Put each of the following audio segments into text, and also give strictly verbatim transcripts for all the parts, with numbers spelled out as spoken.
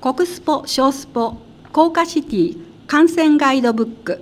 国スポ小スポ甲賀シティ観戦ガイドブック。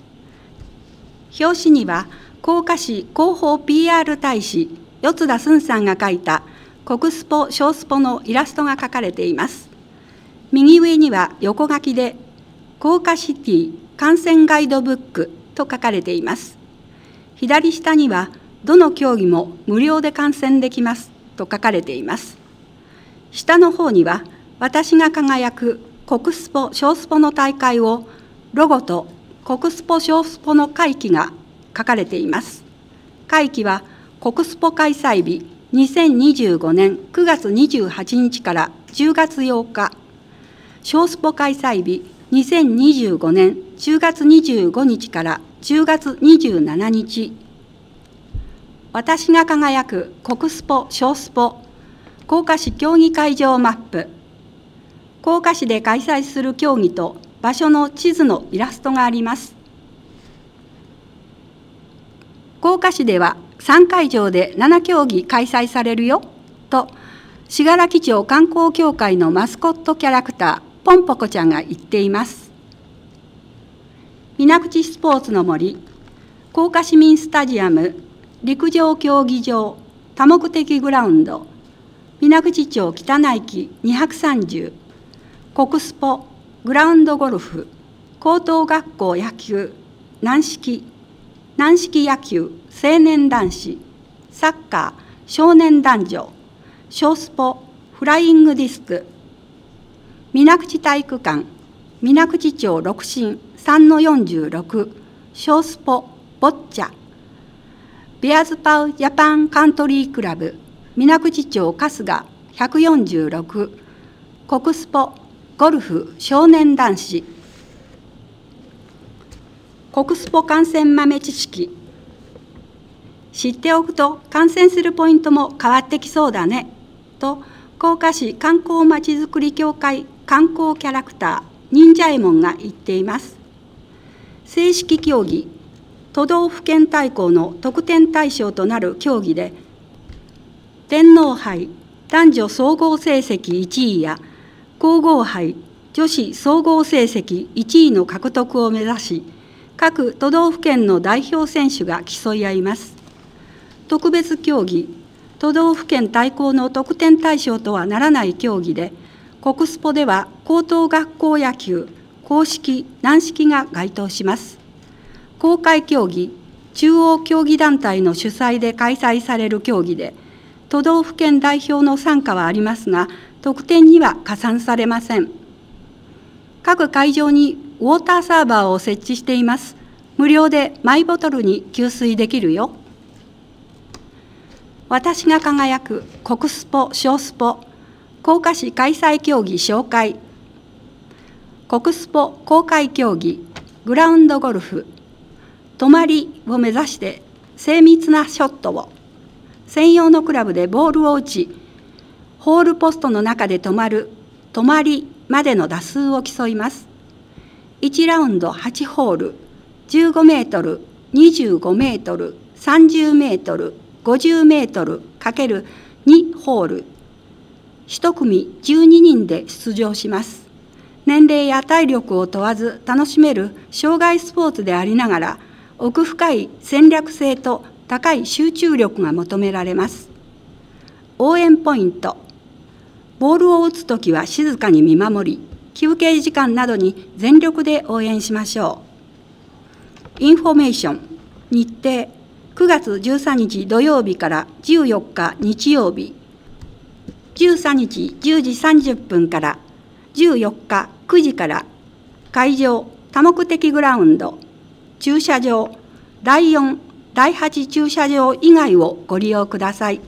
表紙には甲賀市広報 ピーアール 大使四田寸さんが描いた国スポ小スポのイラストが描かれています。右上には横書きで甲賀シティ観戦ガイドブックと書かれています。左下にはどの競技も無料で観戦できますと書かれています。下の方には私が輝く国スポ小スポの大会をロゴと国スポ小スポの会期が書かれています。会期は国スポ開催日にせんにじゅうごねんくがつにじゅうはちにちからじゅうがつようか、小スポ開催日にせんにじゅうごねんじゅうがつにじゅうごにちからじゅうがつにじゅうしちにち。私が輝く国スポ小スポ甲賀市競技会場マップ。甲賀市で開催する競技と場所の地図のイラストがあります。甲賀市ではさんかいじょうでななきょうぎ開催されるよと信楽町観光協会のマスコットキャラクターポンポコちゃんが言っています。水口スポーツの森、甲賀市民スタジアム、陸上競技場、多目的グラウンド、水口町北内木にひゃくさんじゅう、国スポ、グラウンドゴルフ、高等学校野球、軟式、軟式野球、青年男子、サッカー、少年男女、小スポ、フライングディスク、水口体育館、水口町六進 さんのよんじゅうろく、小スポ、ボッチャ、ベアーズパウジャパンカントリークラブ、水口町春日ひゃくよんじゅうろく、国スポ、ゴルフ少年男子。国スポ観戦豆知識。知っておくと観戦するポイントも変わってきそうだねと甲賀市観光まちづくり協会観光キャラクター忍者エモンが言っています。正式競技都道府県対抗の得点対象となる競技で天皇杯男女総合成績いちいや皇后杯女子総合成績いちいの獲得を目指し、各都道府県の代表選手が競い合います。特別競技、都道府県対抗の得点対象とはならない競技で、国スポでは高等学校野球、硬式、軟式が該当します。公開競技、中央競技団体の主催で開催される競技で、都道府県代表の参加はありますが、得点には加算されません。各会場にウォーターサーバーを設置しています。無料でマイボトルに給水できるよ。私が輝く国スポ小スポ甲賀市開催競技紹介。国スポ公開競技グラウンドゴルフ、泊まりを目指して精密なショットを、専用のクラブでボールを打ち、ホールポストの中で止まる、止まりまでの打数を競います。いちラウンドはちホール、じゅうごメートル、にじゅうごメートル、さんじゅうメートル、ごじゅうメートルかけるにホール、いち組じゅうににんで出場します。年齢や体力を問わず楽しめる障害スポーツでありながら、奥深い戦略性と高い集中力が求められます。応援ポイント。ボールを打つときは静かに見守り、休憩時間などに全力で応援しましょう。インフォメーション、日程、くがつじゅうさんにち土曜日からじゅうよっか日曜日、じゅうさんにちじゅうじさんじゅっぷんからじゅうよっかくじから、会場、多目的グラウンド、駐車場、だいよん、だいはち駐車場以外をご利用ください。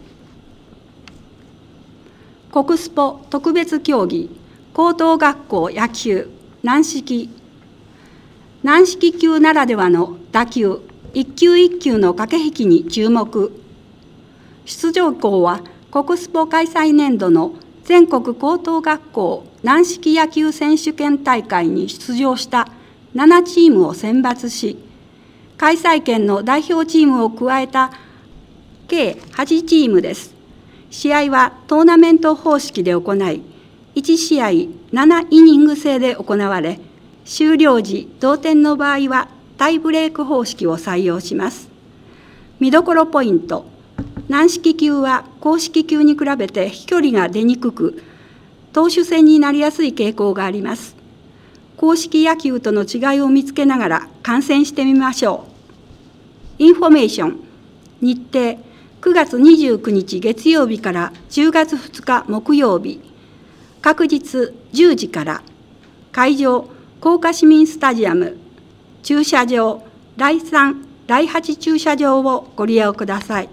国スポ特別競技、高等学校野球、軟式。軟式球ならではの打球、一球一球の駆け引きに注目。出場校は国スポ開催年度の全国高等学校軟式野球選手権大会に出場したななチームを選抜し、開催県の代表チームを加えた計はちチームです。試合はトーナメント方式で行い、 いち試合ななイニング制で行われ、終了時同点の場合はタイブレーク方式を採用します。見どころポイント。軟式球は硬式球に比べて飛距離が出にくく、投手戦になりやすい傾向があります。硬式野球との違いを見つけながら観戦してみましょう。インフォメーション。日程、くがつにじゅうくにち月曜日からじゅうがつふつか木曜日、各日じゅうじから、会場、甲賀市民スタジアム、駐車場、だいさん、だいはち駐車場をご利用ください。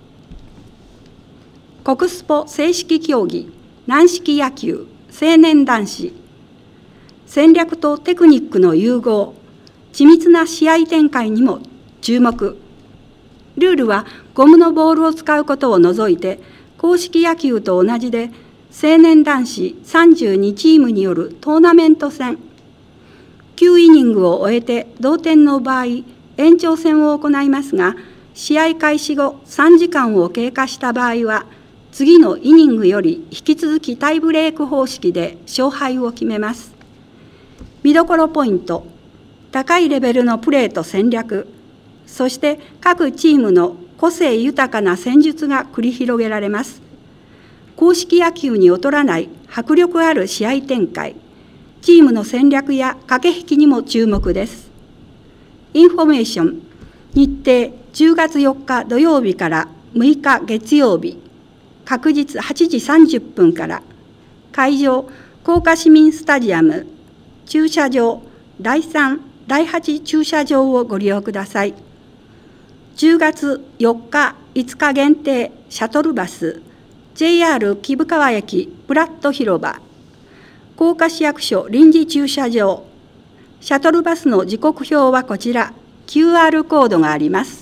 国スポ正式競技、軟式野球、成年男子、戦略とテクニックの融合、緻密な試合展開にも注目。ルールはゴムのボールを使うことを除いて、硬式野球と同じで、成年男子さんじゅうにチームによるトーナメント戦。きゅうイニングを終えて同点の場合、延長戦を行いますが、試合開始後さんじかんを経過した場合は、次のイニングより引き続きタイブレーク方式で勝敗を決めます。見どころポイント。高いレベルのプレーと戦略、そして各チームの個性豊かな戦術が繰り広げられます。硬式野球に劣らない迫力ある試合展開、チームの戦略や駆け引きにも注目です。インフォメーション。日程、じゅうがつよっか土曜日からむいか月曜日、各日はちじさんじゅっぷんから、会場、甲賀市民スタジアム、駐車場、だいさん、だいはち駐車場をご利用ください。じゅうがつよっか、いつか限定シャトルバス、ジェイアール 木生川駅プラット広場、甲賀市役所臨時駐車場、シャトルバスの時刻表はこちら、キューアール コードがあります。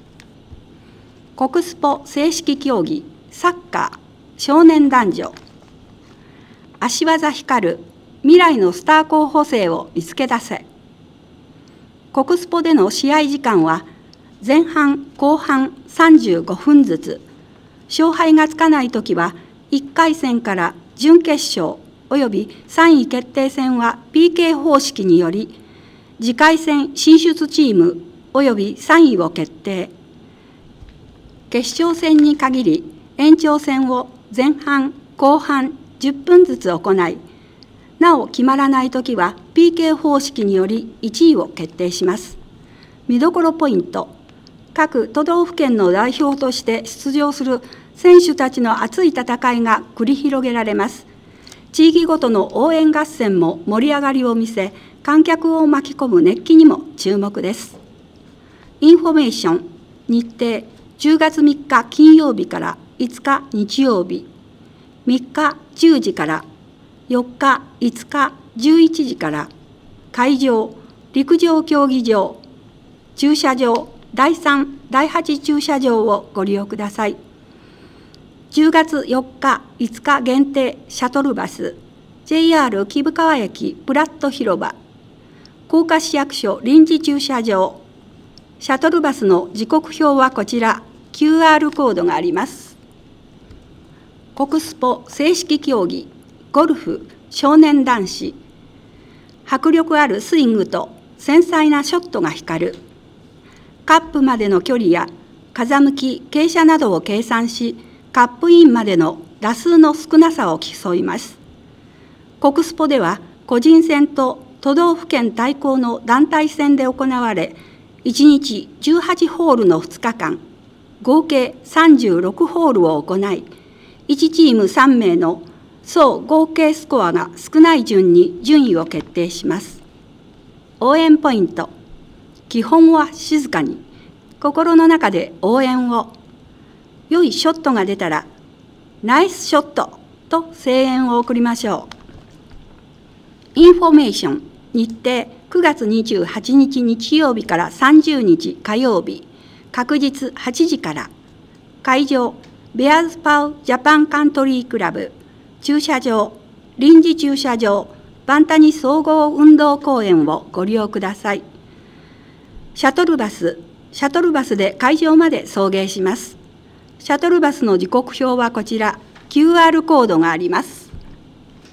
国スポ正式競技、サッカー、少年男女。足技光る、未来のスター候補生を見つけ出せ。国スポでの試合時間は、前半、後半さんじゅうごふんずつ。勝敗がつかないときは、いっかい戦から準決勝およびさんい決定戦は ピーケー 方式により、次回戦進出チームおよびさんいを決定。決勝戦に限り、延長戦を前半、後半じゅっぷんずつ行い、なお決まらないときは ピーケー 方式によりいちいを決定します。見どころポイント。各都道府県の代表として出場する選手たちの熱い戦いが繰り広げられます。地域ごとの応援合戦も盛り上がりを見せ、観客を巻き込む熱気にも注目です。インフォメーション。日程、じゅうがつみっか金曜日からいつか日曜日、みっかじゅうじから、よっか、いつかじゅういちじから、会場、陸上競技場、駐車場、だいさん、だいはち駐車場をご利用ください。じゅうがつよっか、いつか限定シャトルバス、ジェイアール 木生川駅プラット広場、甲賀市役所臨時駐車場、シャトルバスの時刻表はこちら、キューアール コードがあります。国スポ正式競技、ゴルフ、少年男子。迫力あるスイングと繊細なショットが光る。カップまでの距離や風向き、傾斜などを計算し、カップインまでの打数の少なさを競います。国スポでは個人戦と都道府県対抗の団体戦で行われ、いちにちじゅうはちホールのふつかかん、合計さんじゅうろくホールを行い、いちチームさんめいの総合計スコアが少ない順に順位を決定します。応援ポイント。基本は静かに、心の中で応援を。良いショットが出たら、ナイスショットと声援を送りましょう。インフォメーション。日程、くがつにじゅうはちにち日曜日からさんじゅうにち火曜日、各日はちじから。会場、ベアーズパウジャパンカントリークラブ、駐車場、臨時駐車場、バンタニ総合運動公園をご利用ください。シャトルバス、シャトルバスで会場まで送迎します。シャトルバスの時刻表はこちら、キューアール コードがあります。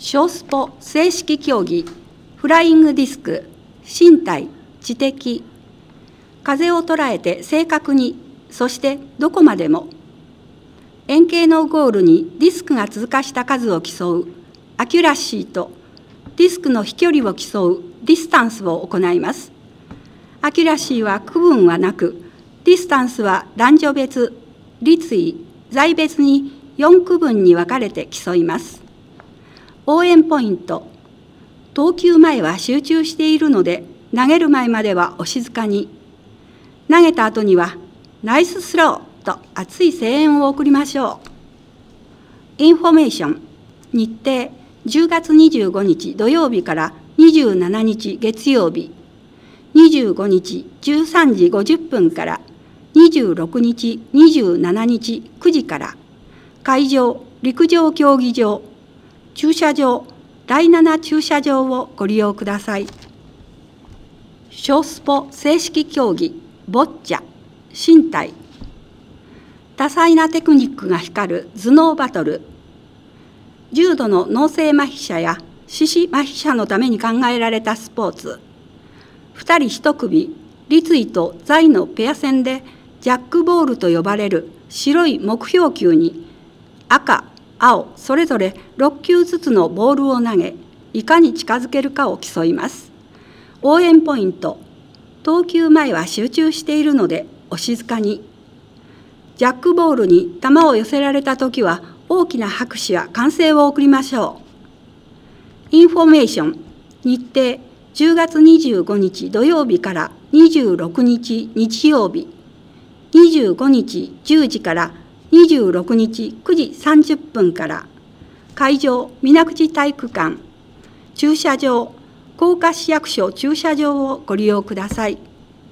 小スポ正式競技、フライングディスク、身体、知的、風を捉えて正確に、そしてどこまでも、円形のゴールにディスクが通過した数を競うアキュラシーと、ディスクの飛距離を競うディスタンスを行います。アキュラシーは区分はなく、ディスタンスは男女別、立位、財別によん区分に分かれて競います。応援ポイント。投球前は集中しているので、投げる前まではお静かに。投げた後には、ナイススローと熱い声援を送りましょう。インフォメーション。日程、じゅうがつにじゅうごにち土曜日からにじゅうしちにち月曜日。にじゅうごにちじゅうさんじごじゅっぷんからにじゅうろくにちにじゅうしちにちくじから。会場、陸上競技場。駐車場、だいなな駐車場をご利用ください。小スポ正式競技、ボッチャ、身体。多彩なテクニックが光る頭脳バトル。重度の脳性麻痺者や四肢麻痺者のために考えられたスポーツ。ふたりいち組、立位と座位のペア戦で、ジャックボールと呼ばれる白い目標球に、赤、青、それぞれろっきゅうずつのボールを投げ、いかに近づけるかを競います。応援ポイント。投球前は集中しているので、お静かに。ジャックボールに球を寄せられたときは、大きな拍手や歓声を送りましょう。インフォメーション。日程、じゅうがつにじゅうごにち土曜日からにじゅうろくにち日曜日。にじゅうごにちじゅうじからにじゅうろくにちくじさんじゅっぷんから。会場、水口体育館。駐車場、甲賀市役所駐車場をご利用ください。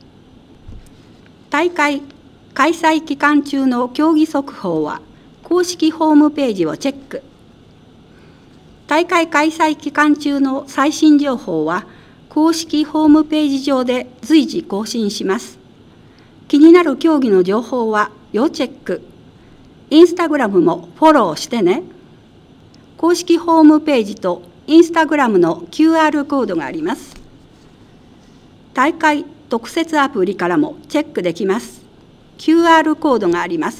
大会開催期間中の競技速報は、公式ホームページをチェック。大会開催期間中の最新情報は、公式ホームページ上で随時更新します。気になる競技の情報は要チェック。インスタグラムもフォローしてね。公式ホームページとインスタグラムの キューアール コードがあります。大会特設アプリからもチェックできます。キューアール コードがあります。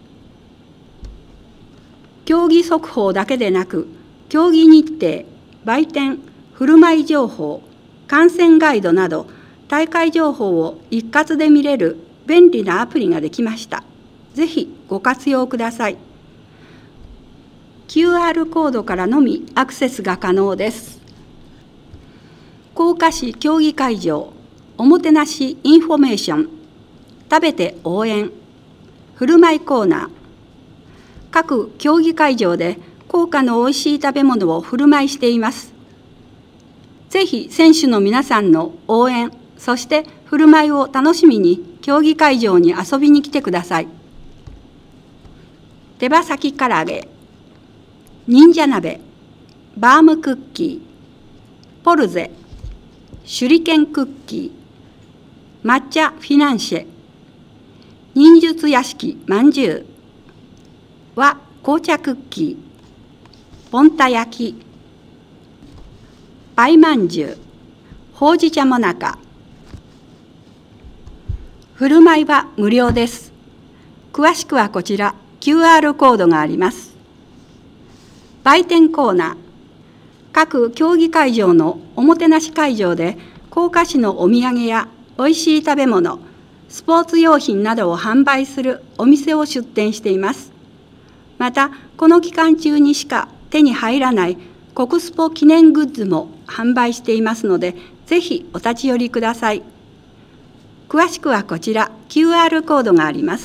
競技速報だけでなく、競技日程、売店、振る舞い情報、観戦ガイドなど、大会情報を一括で見れる便利なアプリができました。ぜひご活用ください。キューアール コードからのみアクセスが可能です。甲賀市競技会場、おもてなしインフォメーション、食べて応援、振る舞いコーナー。各競技会場で甲賀のおいしい食べ物を振る舞いしています。ぜひ選手の皆さんの応援、そして振る舞いを楽しみに競技会場に遊びに来てください。手羽先唐揚げ、忍者鍋、バームクッキー、ポルゼ、手裏剣クッキー、抹茶フィナンシェ、忍術屋敷まんじゅう、和紅茶クッキー、ポンタ焼き、パイまんじゅう、ほうじ茶もなか。振る舞いは無料です。詳しくはこちら キューアール コードがあります。売店コーナー。各競技会場のおもてなし会場で甲賀市のお土産やおいしい食べ物、スポーツ用品などを販売するお店を出店しています。また、この期間中にしか手に入らない国スポ記念グッズも販売していますので、ぜひお立ち寄りください。詳しくはこちら キューアール コードがあります。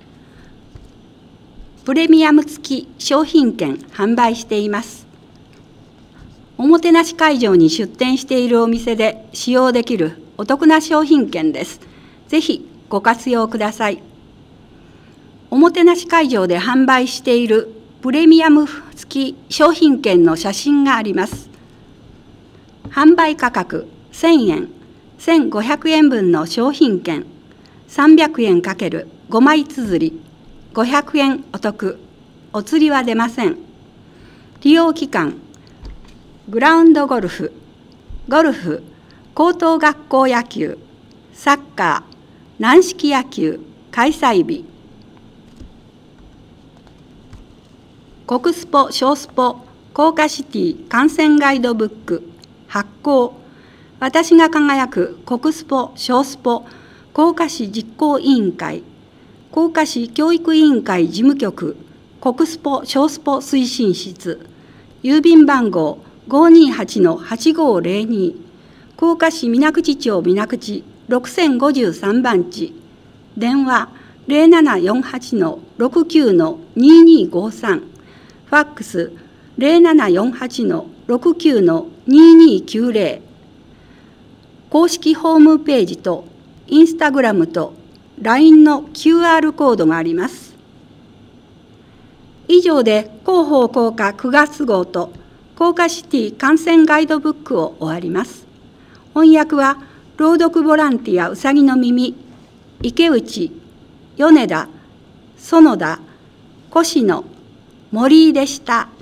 プレミアム付き商品券販売しています。おもてなし会場に出店しているお店で使用できるお得な商品券です。ぜひご活用ください。おもてなし会場で販売しているプレミアム付き商品券の写真があります。販売価格せんえん、せんごひゃくえん分の商品券、さんびゃくえんかけるごまい綴り、ごひゃくえんお得、お釣りは出ません。利用期間、 グラウンドゴルフ、ゴルフ、高等学校野球、サッカー、軟式野球開催日。国スポ小スポ工科シティ観戦ガイドブック発行。私が輝く国スポ小スポ工科市実行委員会、工科市教育委員会事務局国スポ小スポ推進室、郵便番号 ごーにーはちのはちごーぜろに、甲賀市水口町水口ろくせんごじゅうさんばん地、電話 ゼロななよんはちのろくきゅうのにーにーごさん、ファックス ゼロななよんはちのろくきゅうのにーにーきゅうぜろ、公式ホームページとインスタグラムと ライン の キューアール コードがあります。以上で広報工科くがつ号と工科シティ観戦ガイドブックを終わります。翻訳は朗読ボランティアうさぎの耳、池内、米田、園田、越野、森井でした。